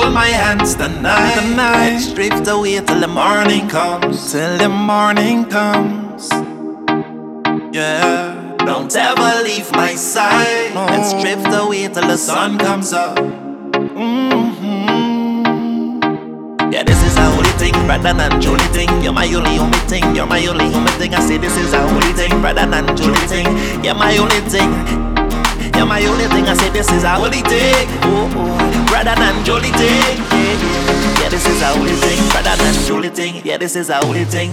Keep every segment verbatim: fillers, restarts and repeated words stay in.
Hold my hands tonight, tonight. Let's drift away till the morning comes, till the morning comes. Yeah, don't ever leave my side. No. Let's drift away till the sun comes up. Mm-hmm. Yeah, this is a holy thing, brother and Julie thing. You're my only only thing, you're my only only thing. I say this is a holy thing, brother and Julie thing. You're my only thing, you're my only thing. I say this is a holy thing. Oh, oh, brother and Julie thing. Yeah, yeah. Yeah, this is a holy thing, brother and Julie thing. Yeah, this is a holy thing.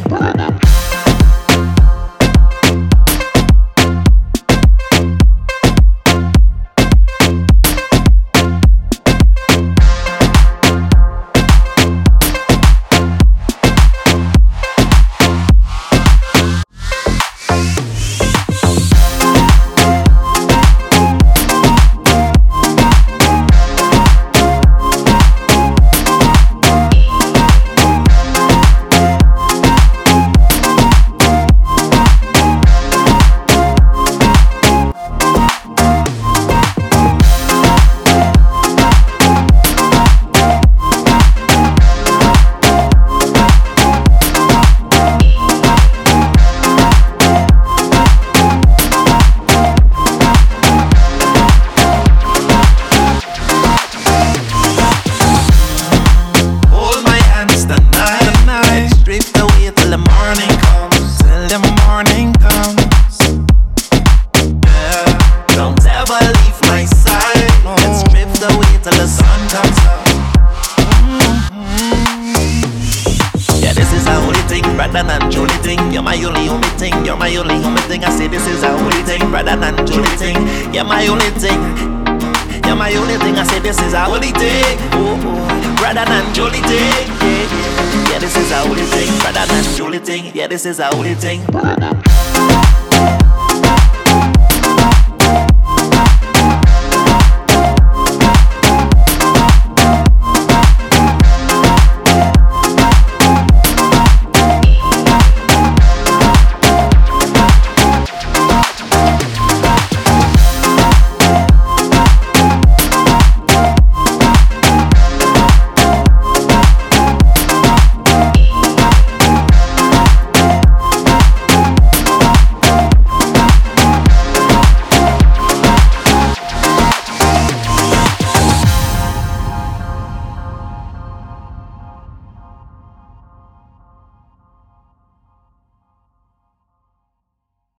Brother and Julie thing, you're my only only thing, you're my only only thing. I say this is a holy thing, brother and Julie thing. You're my only thing, you're my only thing. I say this is a holy thing. Oh, oh, brother and Julie thing. Yeah, yeah, yeah, this is a holy thing, brother and Julie thing. Yeah, this is a holy thing.